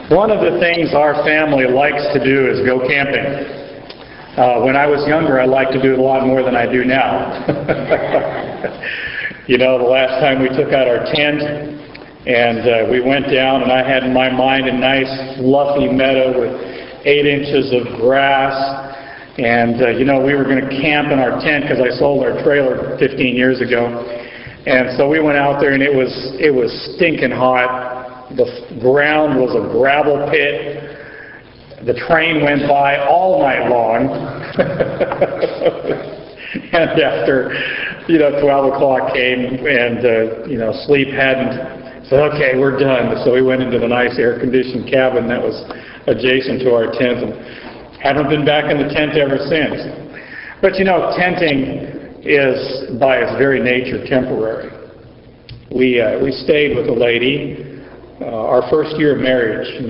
One of the things our family likes to do is go camping. When I was younger, I liked to do it a lot more than I do now. You know, the last time we took out our tent and we went down, and I had in my mind a nice fluffy meadow with 8 inches of grass. And, you know, we were going to camp in our tent because I sold our trailer 15 years ago. And so we went out there, and it was stinking hot. The ground was a gravel pit. The train went by all night long. And after, 12 o'clock came and, sleep hadn't, said, okay, we're done. So we went into the nice air-conditioned cabin that was adjacent to our tent and haven't been back in the tent ever since. But, tenting is, by its very nature, temporary. We stayed with a lady, our first year of marriage in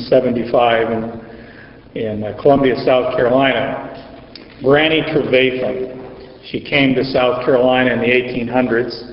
1975 in Columbia, South Carolina. Granny Trevathan. She came to South Carolina in the 1800s,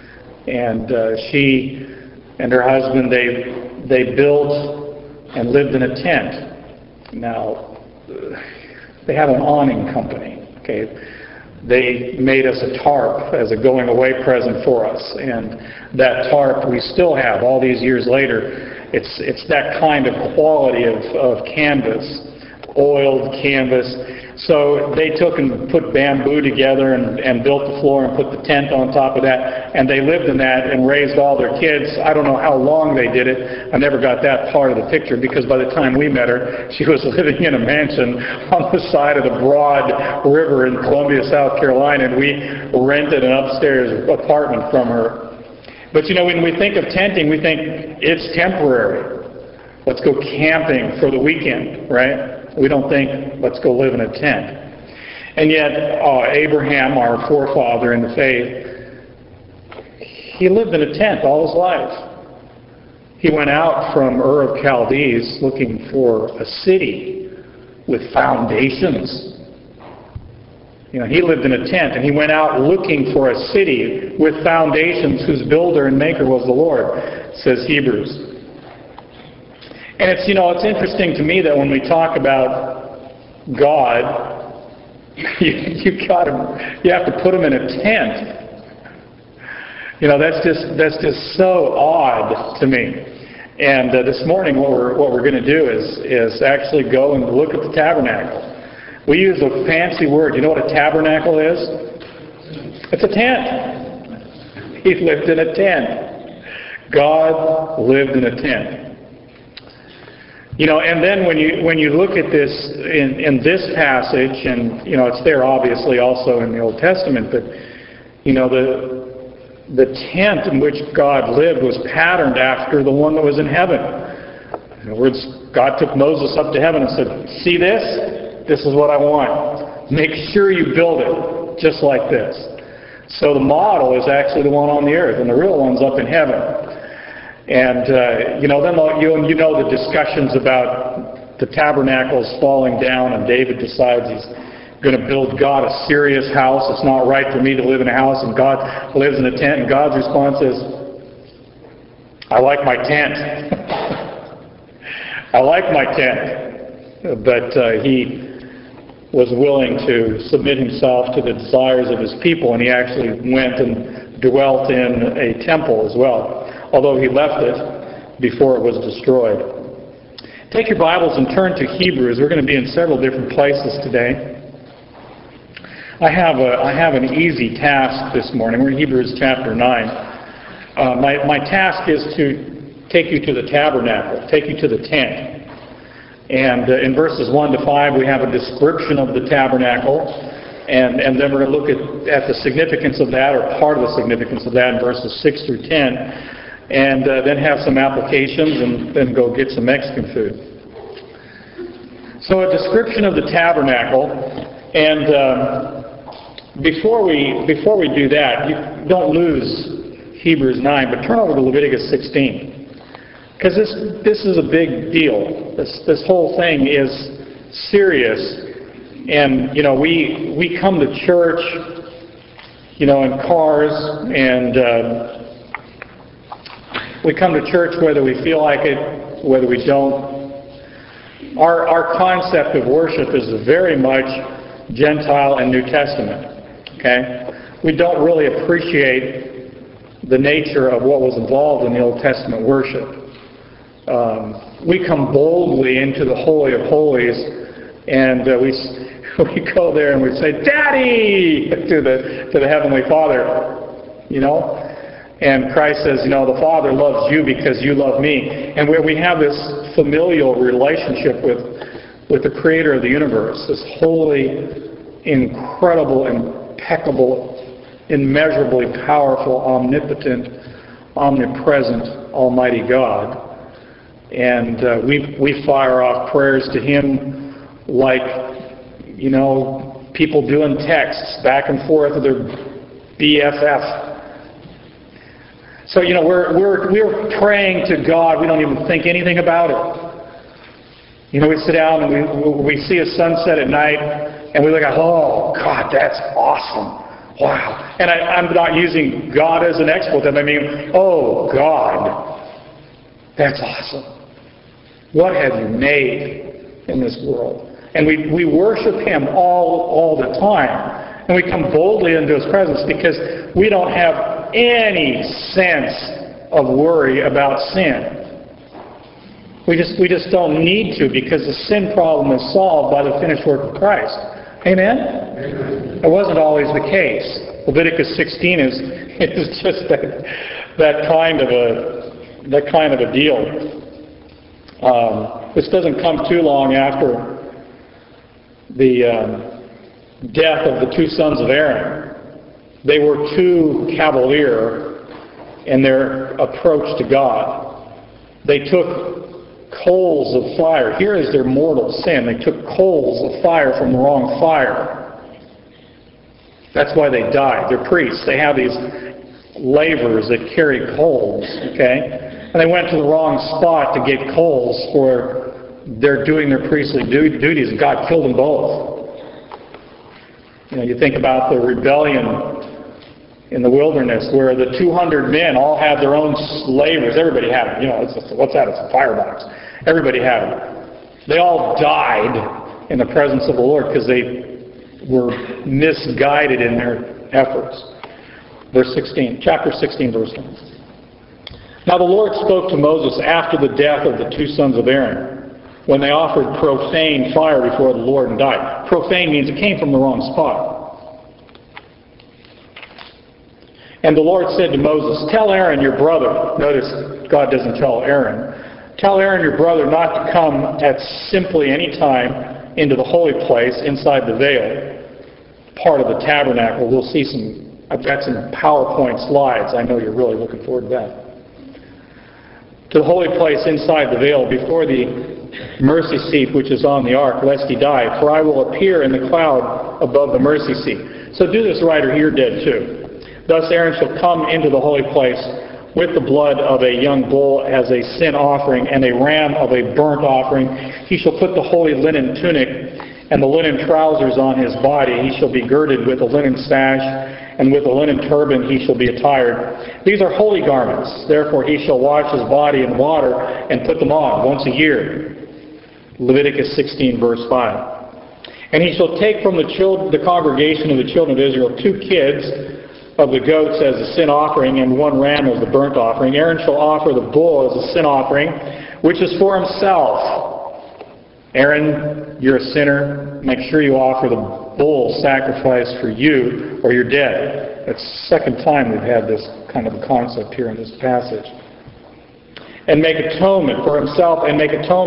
and she and her husband, they built and lived in a tent. Now, they had an awning company, okay? They made us a tarp as a going-away present for us, and that tarp we still have all these years later. It's that kind of quality of canvas, oiled canvas. So they took and put bamboo together and built the floor and put the tent on top of that, and they lived in that and raised all their kids. I don't know how long they did it. I never got that part of the picture because by the time we met her, she was living in a mansion on the side of the Broad River in Columbia, South Carolina, and we rented an upstairs apartment from her. But when we think of tenting, we think it's temporary. Let's go camping for the weekend, right? We don't think, let's go live in a tent. And yet, Abraham, our forefather in the faith, he lived in a tent all his life. He went out from Ur of Chaldees looking for a city with foundations. He lived in a tent, and he went out looking for a city with foundations whose builder and maker was the Lord, says Hebrews. And it's interesting to me that when we talk about God, you have to put him in a tent. That's just so odd to me. And this morning, what we're going to do is actually go and look at the tabernacle. We use a fancy word. You know what a tabernacle is? It's a tent. He lived in a tent. God lived in a tent. And then when you look at this in this passage, and it's there obviously also in the Old Testament, but the tent in which God lived was patterned after the one that was in heaven. In other words, God took Moses up to heaven and said, "See this? This is what I want. Make sure you build it just like this." So the model is actually the one on the earth, and the real one's up in heaven. And, then the discussions about the tabernacles falling down, and David decides he's going to build God a serious house. It's not right for me to live in a house, and God lives in a tent. And God's response is, I like my tent. I like my tent. But he was willing to submit himself to the desires of his people, and he actually went and dwelt in a temple as well, although he left it before it was destroyed. Take your Bibles and turn to Hebrews. We're going to be in several different places today. I have an easy task this morning. We're in Hebrews chapter 9. My task is to take you to the tabernacle, take you to the tent. And in verses 1 to 5, we have a description of the tabernacle. And then we're going to look at the significance of that, or part of the significance of that, in verses 6 through 10. And then have some applications, and then go get some Mexican food. So a description of the tabernacle. And before we do that, you don't lose Hebrews 9, but turn over to Leviticus 16. Because this is a big deal. This whole thing is serious. And, we come to church, in cars, and we come to church whether we feel like it whether we don't. Our concept of worship is very much Gentile and New Testament. Okay? We don't really appreciate the nature of what was involved in the Old Testament worship. We come boldly into the Holy of Holies, and we go there and we say, "Daddy!" to the Heavenly Father, you know. And Christ says, you know, the Father loves you because you love me. And where we have this familial relationship with the Creator of the universe, this holy, incredible, impeccable, immeasurably powerful, omnipotent, omnipresent, almighty God. And we fire off prayers to Him like, you know, people doing texts back and forth with their BFF. So, you know, we're praying to God. We don't even think anything about it. You know, we sit down and we see a sunset at night, and we look at, oh, God, that's awesome. Wow. And I'm not using God as an expletive. I mean, oh, God, that's awesome. What have you made in this world? And we worship Him all the time. And we come boldly into His presence because we don't have any sense of worry about sin. We just don't need to, because the sin problem is solved by the finished work of Christ. Amen? It wasn't always the case. Leviticus 16 is just that kind of a deal. This doesn't come too long after the death of the two sons of Aaron. They were too cavalier in their approach to God. They took coals of fire. Here is their mortal sin. They took coals of fire from the wrong fire. That's why they died. They're priests. They have these lavers that carry coals, okay? And they went to the wrong spot to get coals for doing their priestly duties, and God killed them both. You know, you think about the rebellion in the wilderness, where the 200 men all had their own lavers. Everybody had them. You know, what's that? It's a firebox. Everybody had them. They all died in the presence of the Lord because they were misguided in their efforts. Verse 16, chapter 16, verse 1. Now the Lord spoke to Moses after the death of the two sons of Aaron, when they offered profane fire before the Lord and died. Profane means it came from the wrong spot. And the Lord said to Moses, "Tell Aaron your brother," notice God doesn't tell Aaron, "tell Aaron your brother not to come at simply any time into the holy place inside the veil, part of the tabernacle." We'll see I've got some PowerPoint slides. I know you're really looking forward to that. To the holy place inside the veil, before the mercy seat which is on the ark, lest he die. For I will appear in the cloud above the mercy seat. So do this right, or you're dead too. Thus Aaron shall come into the holy place with the blood of a young bull as a sin offering, and a ram of a burnt offering. He shall put the holy linen tunic and the linen trousers on his body. He shall be girded with a linen sash, and with a linen turban he shall be attired. These are holy garments. Therefore he shall wash his body in water and put them on once a year. Leviticus 16, verse 5. And he shall take from the congregation of the children of Israel 2 kids of the goats as a sin offering, and 1 ram as the burnt offering. Aaron shall offer the bull as a sin offering, which is for himself. Aaron, you're a sinner. Make sure you offer the bull sacrifice for you, or you're dead. That's the second time we've had this kind of a concept here in this passage. And make atonement for himself, and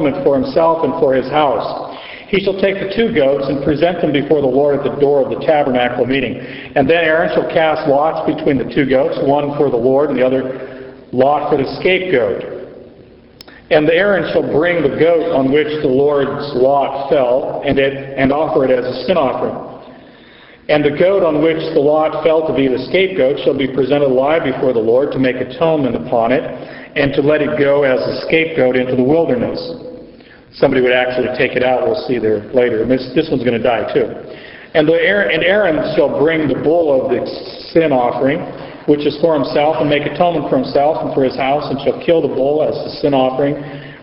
for his house. He shall take the 2 goats and present them before the Lord at the door of the tabernacle meeting. And then Aaron shall cast lots between the 2 goats, one for the Lord and the other lot for the scapegoat. And Aaron shall bring the goat on which the Lord's lot fell, and offer it as a sin offering. And the goat on which the lot fell to be the scapegoat shall be presented alive before the Lord to make atonement upon it, and to let it go as a scapegoat into the wilderness. Somebody would actually take it out, we'll see there later. And this one's going to die too. And Aaron shall bring the bull of the sin offering, which is for himself, and make atonement for himself and for his house, and shall kill the bull as the sin offering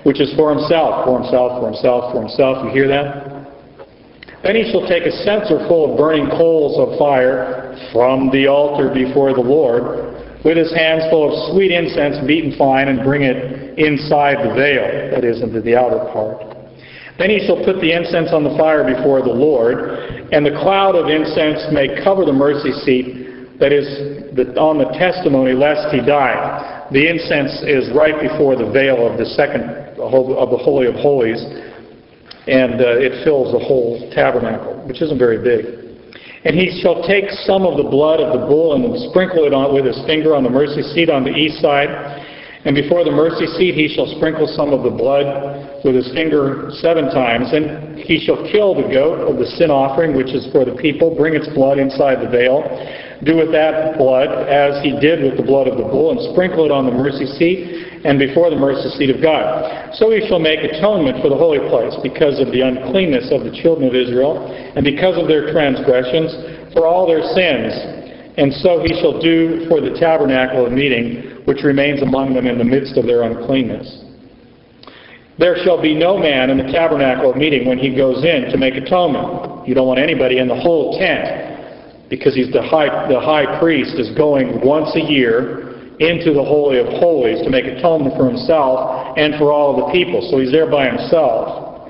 which is for himself, for himself, for himself, for himself. You hear that? Then he shall take a censer full of burning coals of fire from the altar before the Lord, with his hands full of sweet incense beaten fine, and bring it inside the veil, that is, into the outer part. Then he shall put the incense on the fire before the Lord, and the cloud of incense may cover the mercy seat, that is, on the testimony, lest he die. The incense is right before the veil of the Holy of Holies, and it fills the whole tabernacle, which isn't very big. And he shall take some of the blood of the bull and sprinkle it on with his finger on the mercy seat on the east side. And before the mercy seat he shall sprinkle some of the blood with his finger 7 times. And he shall kill the goat of the sin offering, which is for the people, bring its blood inside the veil. Do with that blood as he did with the blood of the bull, and sprinkle it on the mercy seat and before the mercy seat of God. So he shall make atonement for the holy place because of the uncleanness of the children of Israel, and because of their transgressions, for all their sins. And so he shall do for the tabernacle of meeting, which remains among them in the midst of their uncleanness. There shall be no man in the tabernacle of meeting when he goes in to make atonement. You don't want anybody in the whole tent, because the high priest is going once a year into the Holy of Holies to make atonement for himself and for all of the people. So he's there by himself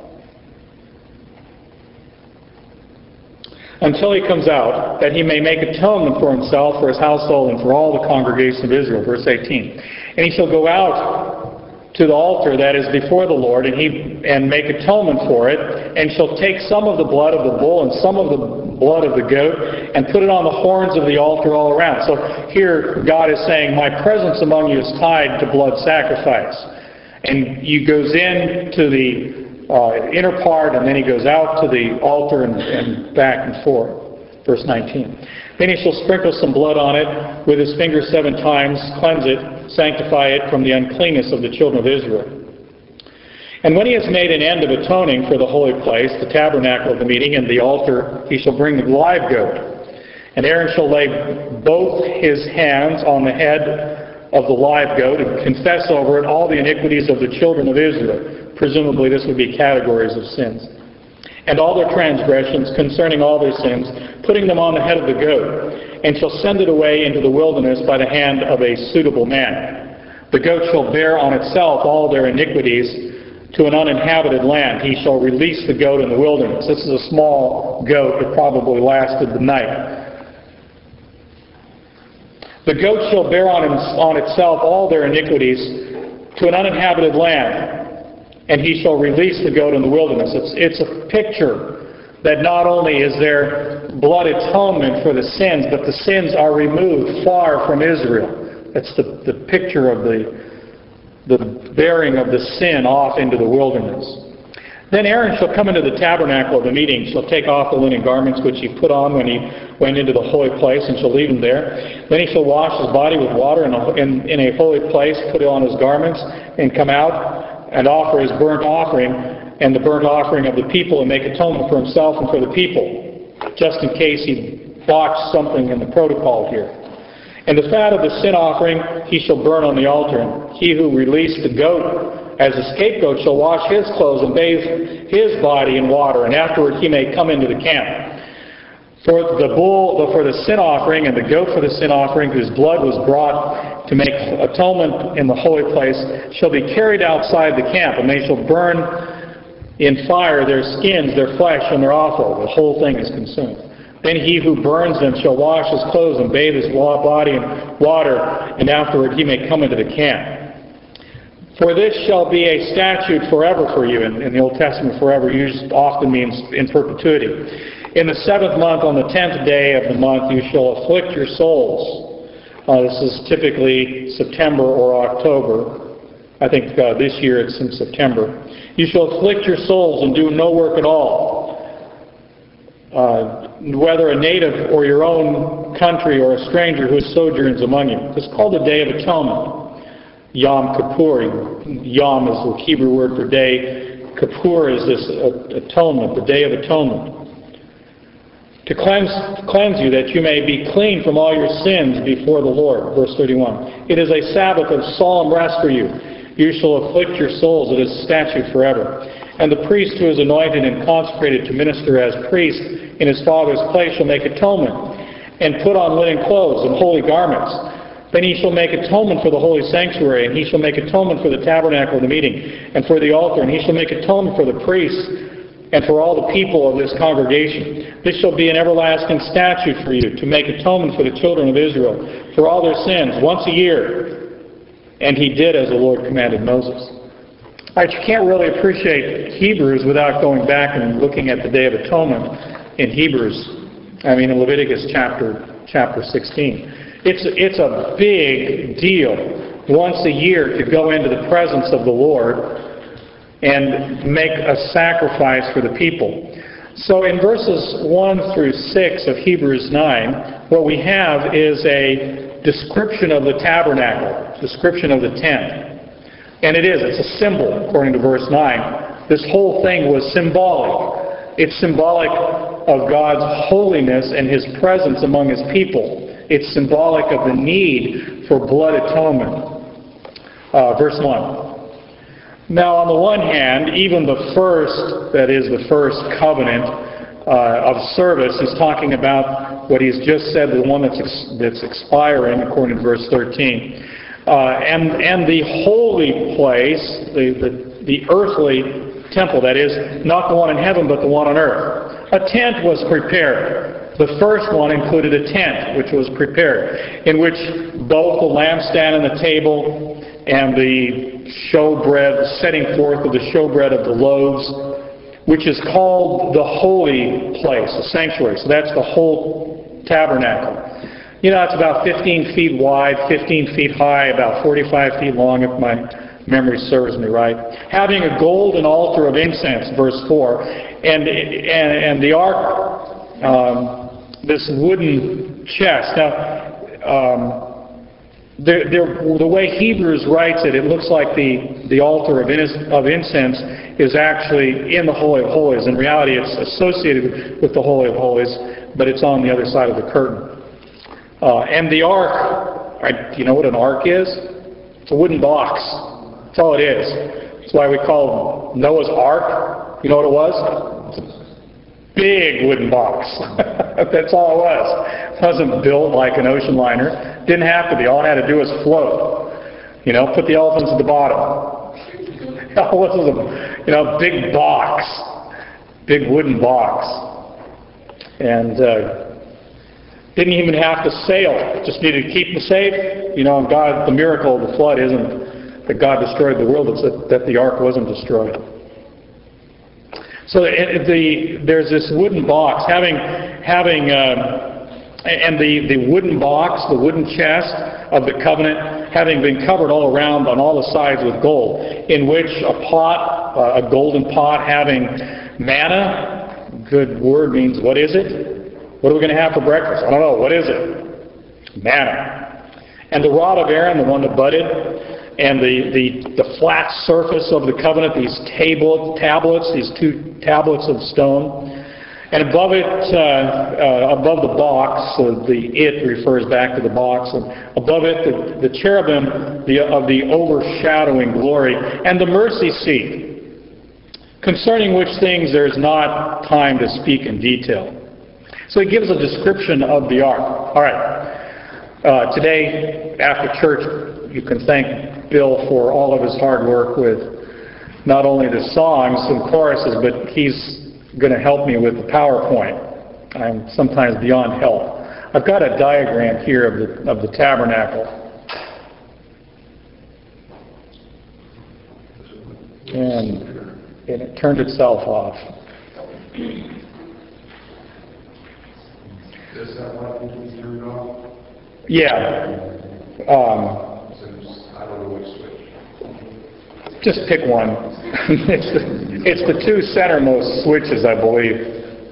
until he comes out, that he may make atonement for himself, for his household, and for all the congregation of Israel. Verse 18. And he shall go out to the altar that is before the Lord, and make atonement for it, and shall take some of the blood of the bull and some of the blood of the goat, and put it on the horns of the altar all around. So here God is saying, my presence among you is tied to blood sacrifice. And he goes into the inner part, and then he goes out to the altar and back and forth. Verse 19. Then he shall sprinkle some blood on it with his finger 7 times, cleanse it, sanctify it from the uncleanness of the children of Israel. And when he has made an end of atoning for the holy place, the tabernacle of the meeting, and the altar, he shall bring the live goat. And Aaron shall lay both his hands on the head of the live goat and confess over it all the iniquities of the children of Israel. Presumably this would be categories of sins. And all their transgressions concerning all their sins, putting them on the head of the goat, and shall send it away into the wilderness by the hand of a suitable man. The goat shall bear on itself all their iniquities to an uninhabited land. He shall release the goat in the wilderness. This is a small goat that probably lasted the night. The goat shall bear on itself all their iniquities to an uninhabited land, and he shall release the goat in the wilderness. It's a picture that not only is there blood atonement for the sins, but the sins are removed far from Israel. That's the picture of the bearing of the sin off into the wilderness. Then Aaron shall come into the tabernacle of the meeting, shall take off the linen garments which he put on when he went into the holy place, and shall leave them there. Then he shall wash his body with water in a holy place, put on his garments, and come out and offer his burnt offering and the burnt offering of the people, and make atonement for himself and for the people, just in case he botched something in the protocol here. And the fat of the sin offering he shall burn on the altar. And he who released the goat as a scapegoat shall wash his clothes and bathe his body in water, and afterward he may come into the camp. For the bull for the sin offering and the goat for the sin offering, whose blood was brought to make atonement in the holy place, shall be carried outside the camp, and they shall burn in fire their skins, their flesh, and their offal. The whole thing is consumed. Then he who burns them shall wash his clothes and bathe his body in water, and afterward he may come into the camp. For this shall be a statute forever for you. In the Old Testament, forever often means in perpetuity. In the 7th month, on the 10th day of the month, you shall afflict your souls. This is typically September or October. I think this year it's in September. You shall afflict your souls and do no work at all. Whether a native or your own country or a stranger who sojourns among you. It's called the Day of Atonement. Yom Kippur. Yom is the Hebrew word for day. Kippur is this atonement, the Day of Atonement. To cleanse you, that you may be clean from all your sins before the Lord. Verse 31. It is a Sabbath of solemn rest for you. You shall afflict your souls. It is a statute forever. And the priest who is anointed and consecrated to minister as priest in his father's place shall make atonement, and put on linen clothes and holy garments. Then he shall make atonement for the holy sanctuary, and he shall make atonement for the tabernacle of the meeting, and for the altar, and he shall make atonement for the priests, and for all the people of this congregation. This shall be an everlasting statute for you, to make atonement for the children of Israel, for all their sins, once a year. And he did as the Lord commanded Moses. All right, you can't really appreciate Hebrews without going back and looking at the Day of Atonement in in Leviticus chapter 16. It's a big deal once a year to go into the presence of the Lord and make a sacrifice for the people. So in verses 1 through 6 of Hebrews 9, what we have is a description of the tabernacle, description of the tent. And it's a symbol, according to verse 9. This whole thing was symbolic. It's symbolic of God's holiness and His presence among His people. It's symbolic of the need for blood atonement. Verse 1. Now, on the one hand, even the first covenant of service, he's talking about what he's just said, the one that's expiring, according to verse 13. And the holy place, the earthly temple, that is, not the one in heaven, but the one on earth. A tent was prepared. The first one included a tent, which was prepared, in which both the lampstand and the table and the showbread, setting forth of the showbread of the loaves, which is called the holy place, the sanctuary. So that's the whole tabernacle. It's about 15 feet wide, 15 feet high, about 45 feet long, if my memory serves me right. Having a golden altar of incense, verse 4, and the ark, this wooden chest. Now, the way Hebrews writes it, it looks like the altar of incense is actually in the Holy of Holies. In reality, it's associated with the Holy of Holies, but it's on the other side of the curtain. And the ark, do you know what an ark is? It's a wooden box. That's all it is. That's why we call Noah's Ark. You know what it was? It's a big wooden box. That's all it was. It wasn't built like an ocean liner. Didn't have to be. All it had to do was float. Put the elephants at the bottom. This is a big box. Big wooden box. And didn't even have to sail. Just needed to keep them safe. And God, the miracle of the flood isn't that God destroyed the world, it's that the ark wasn't destroyed. So there's this wooden box, and the wooden box, the wooden chest of the covenant, having been covered all around on all the sides with gold, in which a golden pot having manna, good word means what is it? What are we going to have for breakfast? I don't know. What is it? Manna. And the rod of Aaron, the one that budded, and the flat surface of the covenant, these tablets, these 2 tablets of stone. And above it, above the box, the it refers back to the box, and above it the cherubim of the overshadowing glory, and the mercy seat, concerning which things there is not time to speak in detail. So he gives a description of the ark. All right. Today, after church, you can thank Bill for all of his hard work with not only the songs and choruses, but he's going to help me with the PowerPoint. I'm sometimes beyond help. I've got a diagram here of the tabernacle. And it turned itself off. Does that light need to be turned off? Yeah. I don't know which switch. Just pick one. It's the 2 centermost switches, I believe.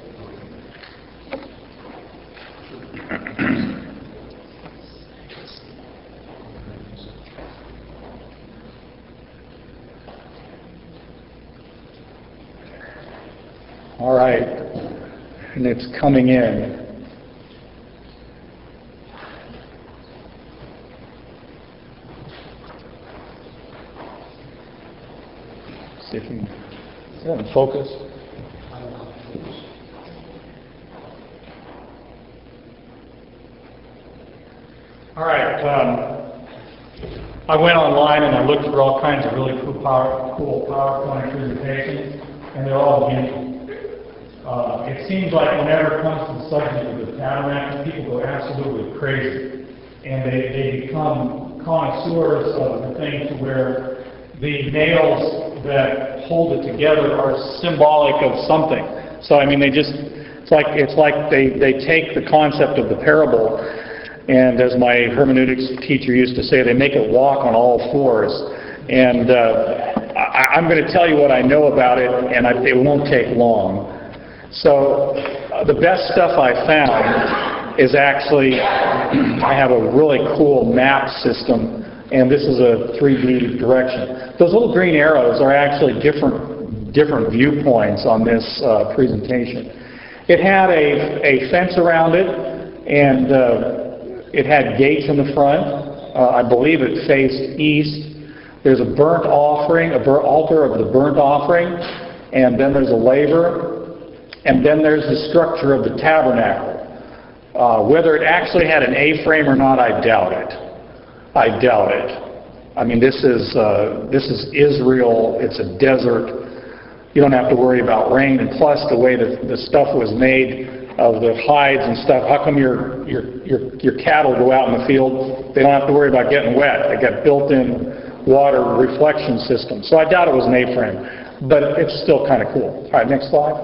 All right. And it's coming in. Is that in focus? All right. I went online and I looked for all kinds of really cool PowerPoint presentations, and they're all unique. It seems like whenever it comes to the subject of the tabernacle, people go absolutely crazy, and they become connoisseurs of the thing to where the nails that hold it together are symbolic of something. So I mean, it's like they take the concept of the parable, and as my hermeneutics teacher used to say, they make it walk on all fours. And I'm going to tell you what I know about it, and it won't take long. So the best stuff I found is actually, I have a really cool map system, and this is a 3D direction. Those little green arrows are actually different viewpoints on this presentation. It had a fence around it, and it had gates in the front. I believe it faced east. There's a burnt offering, altar of the burnt offering, and then there's a laver, and then there's the structure of the tabernacle. Whether it actually had an A-frame or not, I doubt it. I doubt it. I mean, this is Israel. It's a desert. You don't have to worry about rain, and plus the way that the stuff was made of the hides and stuff. How come your cattle go out in the field? They don't have to worry about getting wet. They got built-in water reflection system. So I doubt it was an A-frame, but it's still kind of cool. All right, next slide.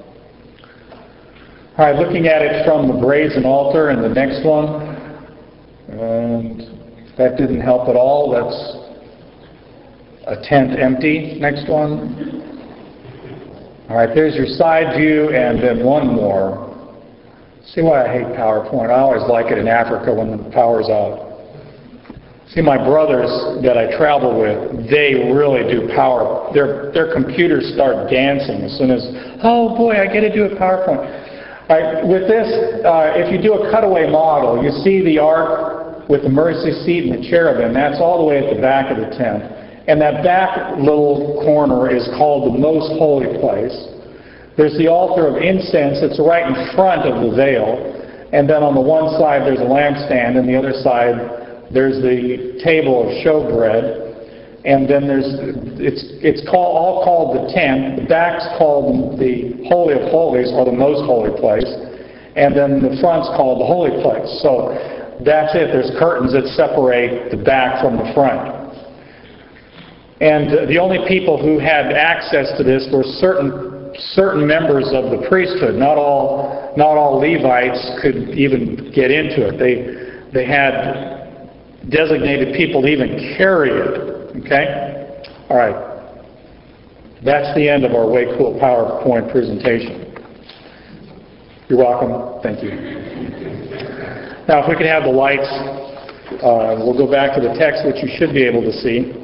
All right, looking at it from the brazen altar and the next one, and that didn't help at all. That's a tent empty. Next one. All right, there's your side view, and then one more. See why I hate PowerPoint. I always like it in Africa when the power's out. See, my brothers that I travel with, they really do power. Their computers start dancing as soon as, oh boy, I get to do a PowerPoint. All right, with this, if you do a cutaway model, you see the ark with the mercy seat and the cherubim. That's all the way at the back of the tent. And that back little corner is called the most holy place. There's the altar of incense that's right in front of the veil. And then on the one side there's a lampstand, and the other side there's the table of showbread. And then it's all called the tent. The back's called the Holy of Holies, or the most holy place. And then the front's called the holy place. So that's it. There's curtains that separate the back from the front. And the only people who had access to this were certain members of the priesthood. Not all Levites could even get into it. They had designated people to even carry it. Okay? All right. That's the end of our Way Cool PowerPoint presentation. You're welcome. Thank you. Now, if we could have the lights, we'll go back to the text, which you should be able to see.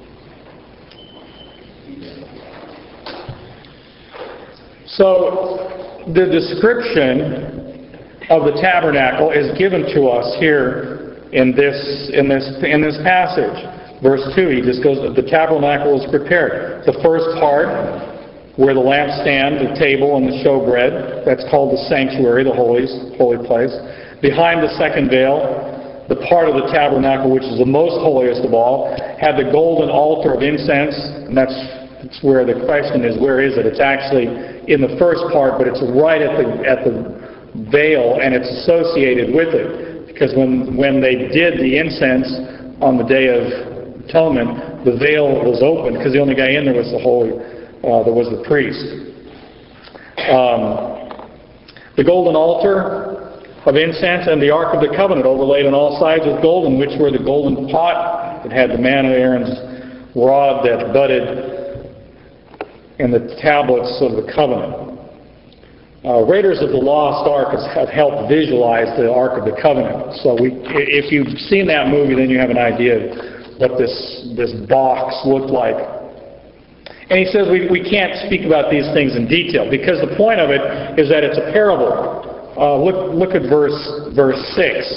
So the description of the tabernacle is given to us here in this passage. Verse 2, he just goes, the tabernacle is prepared. The first part, where the lampstand, the table, and the showbread, that's called the sanctuary, the holy place. Behind the second veil, the part of the tabernacle, which is the most holiest of all, had the golden altar of incense, and that's where the question is, where is it? It's actually in the first part, but it's right at the veil, and it's associated with it. Because when they did the incense on the Day of Atonement, the veil was open because the only guy in there was the priest. The golden altar of incense and the Ark of the Covenant overlaid on all sides with gold, in which were the golden pot that had the manna of Aaron's rod that budded in the tablets of the covenant. Raiders of the Lost Ark have helped visualize the Ark of the Covenant. So if you've seen that movie, then you have an idea what this box looked like. And he says we can't speak about these things in detail because the point of it is that it's a parable. Look at verse 6.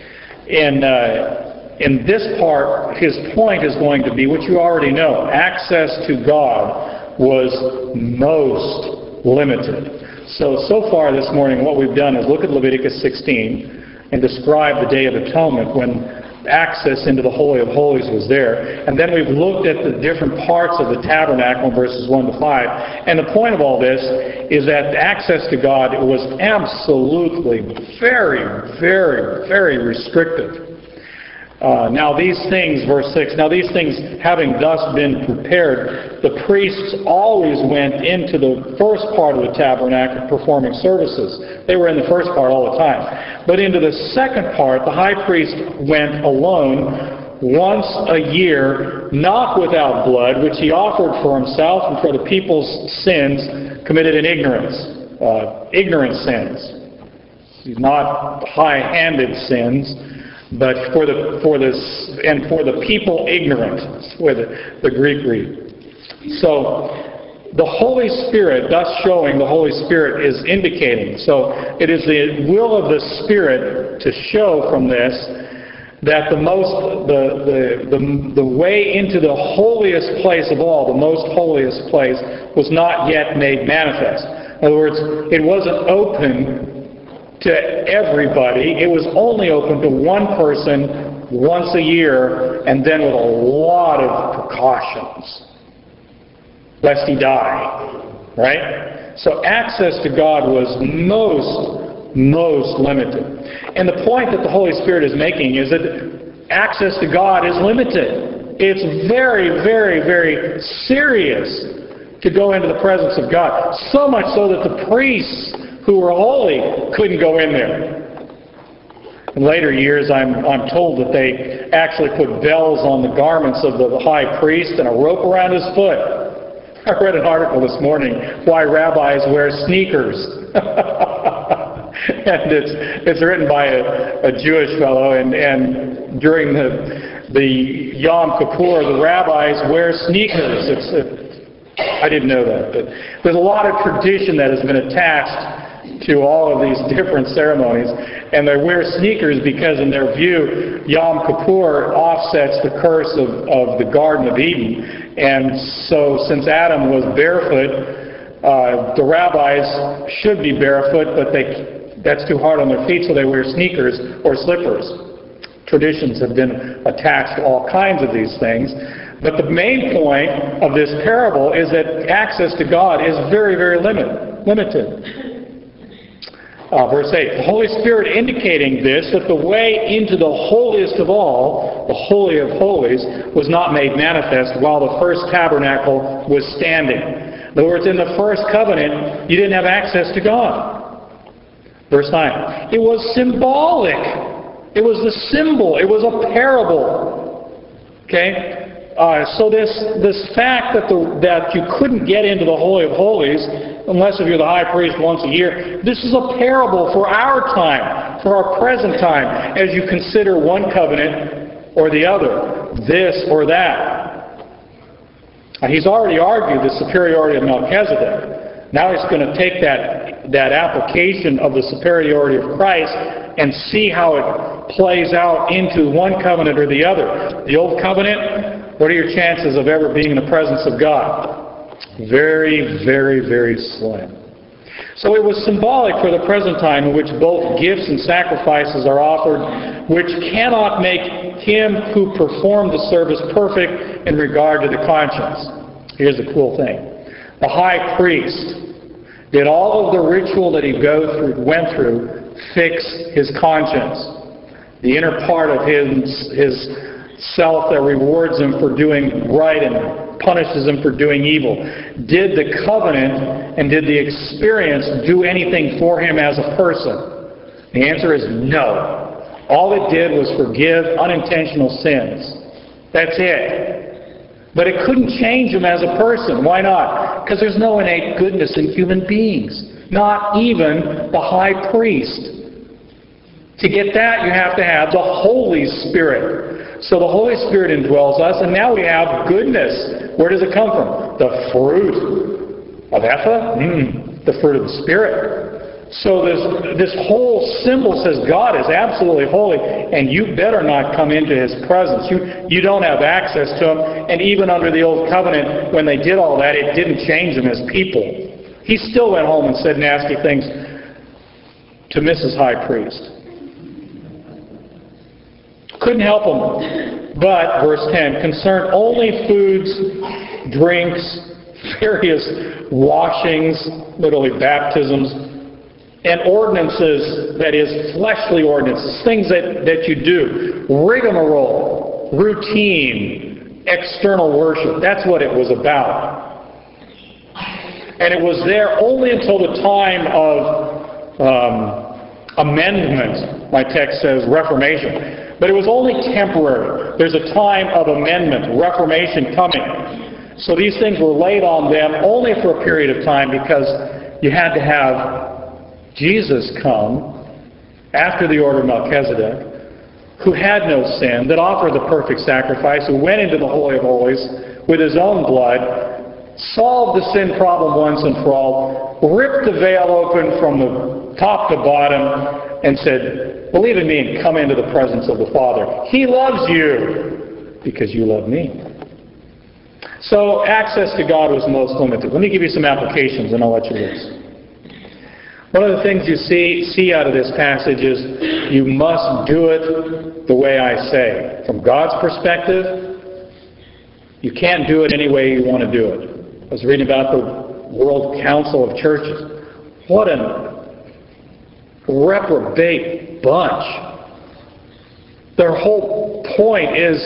In this part, his point is going to be what you already know: access to God was most limited. So far this morning what we've done is look at Leviticus 16 and describe the Day of Atonement when access into the Holy of Holies was there. And then we've looked at the different parts of the tabernacle, verses 1 to 5. And the point of all this is that access to God was absolutely very, very, very restrictive. Now these things, verse 6, now these things having thus been prepared, the priests always went into the first part of the tabernacle performing services. They were in the first part all the time. But into the second part, the high priest went alone once a year, not without blood, which he offered for himself and for the people's sins committed in ignorance. Ignorant sins. Not high-handed sins, but for the people ignorant, where the Greek read. So the Holy Spirit, thus showing the Holy Spirit is indicating. So it is the will of the Spirit to show from this that the way into the holiest place of all, the most holiest place, was not yet made manifest. In other words, it wasn't open to everybody. It was only open to one person once a year, and then with a lot of precautions, lest he die. Right? So access to God was most limited. And the point that the Holy Spirit is making is that access to God is limited. It's very, very, very serious to go into the presence of God. So much so that the priests who were holy couldn't go in there. In later years, I'm told that they actually put bells on the garments of the high priest and a rope around his foot. I read an article this morning why rabbis wear sneakers. And it's written by a Jewish fellow, and during the Yom Kippur, the rabbis wear sneakers. I didn't know that, but there's a lot of tradition that has been attached to all of these different ceremonies, and they wear sneakers because in their view Yom Kippur offsets the curse of the Garden of Eden. And so since Adam was barefoot, the rabbis should be barefoot, but that's too hard on their feet, so they wear sneakers or slippers. Traditions have been attached to all kinds of these things. But the main point of this parable is that access to God is very, very limited. Verse 8, the Holy Spirit indicating this, that the way into the holiest of all, the Holy of Holies, was not made manifest while the first tabernacle was standing. In other words, in the first covenant, you didn't have access to God. Verse 9, it was symbolic. It was the symbol. It was a parable. Okay? So this fact that you couldn't get into the Holy of Holies unless if you're the high priest once a year, this is a parable for our time, for our present time, as you consider one covenant or the other, this or that. He's already argued the superiority of Melchizedek. Now he's going to take that application of the superiority of Christ and see how it plays out into one covenant or the other. The old covenant, what are your chances of ever being in the presence of God? Very, very, very slim. So it was symbolic for the present time in which both gifts and sacrifices are offered, which cannot make him who performed the service perfect in regard to the conscience. Here's the cool thing. The high priest did all of the ritual that he went through fix his conscience. The inner part of his self that rewards him for doing right and punishes him for doing evil. Did the covenant and did the experience do anything for him as a person? The answer is no. All it did was forgive unintentional sins. That's it. But it couldn't change him as a person. Why not? Because there's no innate goodness in human beings. Not even the high priest. To get that, you have to have the Holy Spirit. So the Holy Spirit indwells us, and now we have goodness. Where does it come from? The fruit of Ephah? The fruit of the Spirit. So this whole symbol says God is absolutely holy, and you better not come into His presence. You don't have access to Him. And even under the Old Covenant, when they did all that, it didn't change them as people. He still went home and said nasty things to Mrs. High Priest. Couldn't help him. But, verse 10, concerned only foods, drinks, various washings, literally baptisms, and ordinances, that is, fleshly ordinances, things that you do, rigmarole, routine, external worship. That's what it was about. And it was there only until the time of amendment, my text says, Reformation. But it was only temporary. There's a time of amendment, Reformation coming. So these things were laid on them only for a period of time, because you had to have Jesus come after the order of Melchizedek, who had no sin, that offered the perfect sacrifice, who went into the Holy of Holies with His own blood, solved the sin problem once and for all, ripped the veil open from the top to bottom, and said, believe in me and come into the presence of the Father. He loves you because you love me. So access to God was most limited. Let me give you some applications and I'll let you loose. One of the things you see out of this passage is you must do it the way I say. From God's perspective, you can't do it any way you want to do it. I was reading about the World Council of Churches. What a reprobate bunch. Their whole point is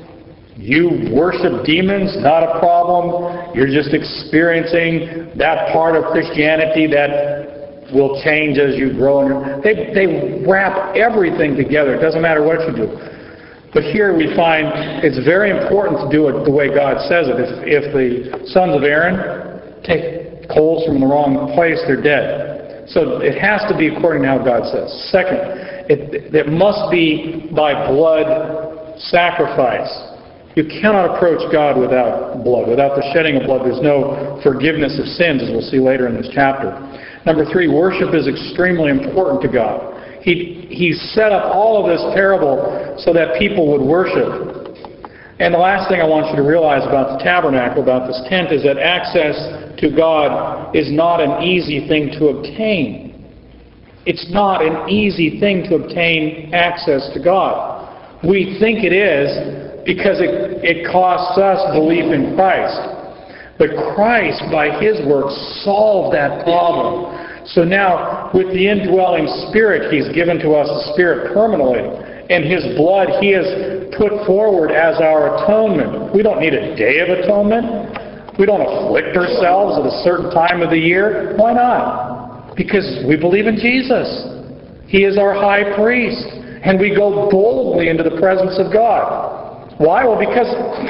you worship demons, not a problem. You're just experiencing that part of Christianity that will change as you grow. They wrap everything together. It doesn't matter what you do. But here we find it's very important to do it the way God says it. If the sons of Aaron take coals from the wrong place, they're dead. So it has to be according to how God says. Second, it must be by blood sacrifice. You cannot approach God without blood. Without the shedding of blood, there's no forgiveness of sins, as we'll see later in this chapter. Number 3, worship is extremely important to God. He set up all of this parable so that people would worship. And the last thing I want you to realize about the tabernacle, about this tent, is that access to God is not an easy thing to obtain. It's not an easy thing to obtain access to God. We think it is because it costs us belief in Christ. But Christ, by His work, solved that problem. So now, with the indwelling Spirit, He's given to us the Spirit permanently. And His blood He has put forward as our atonement. We don't need a day of atonement. We don't afflict ourselves at a certain time of the year. Why not? Because we believe in Jesus. He is our high priest. And we go boldly into the presence of God. Why? Well, because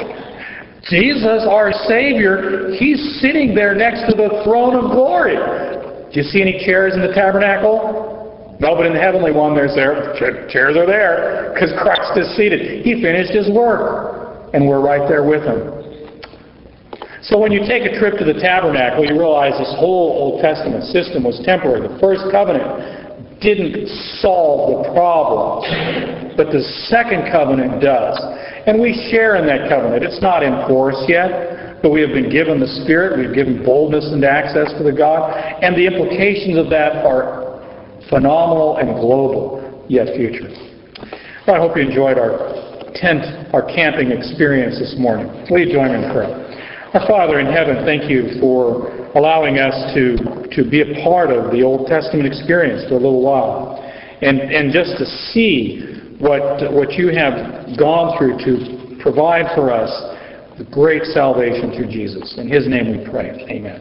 Jesus, our Savior, He's sitting there next to the throne of glory. Do you see any chairs in the tabernacle? No, but in the heavenly one, chairs are there, because Christ is seated. He finished His work, and we're right there with Him. So when you take a trip to the tabernacle, you realize this whole Old Testament system was temporary. The first covenant didn't solve the problem, but the second covenant does. And we share in that covenant. It's not in force yet, but we have been given the Spirit. We've given boldness and access to the God. And the implications of that are phenomenal and global, yet future. Well, I hope you enjoyed our camping experience this morning. Will you join me in prayer? Our Father in heaven, thank you for allowing us to be a part of the Old Testament experience for a little while. And just to see what you have gone through to provide for us the great salvation through Jesus. In His name we pray. Amen.